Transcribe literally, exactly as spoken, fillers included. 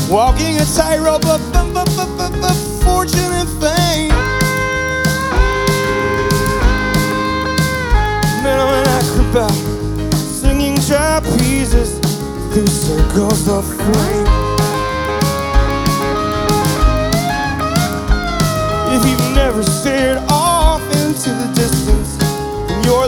walking a tightrope of, of, of, of, of, of fortune and fame. Man, when I creep out, singing trapezes through circles of flame. If you've never stared off into the distance,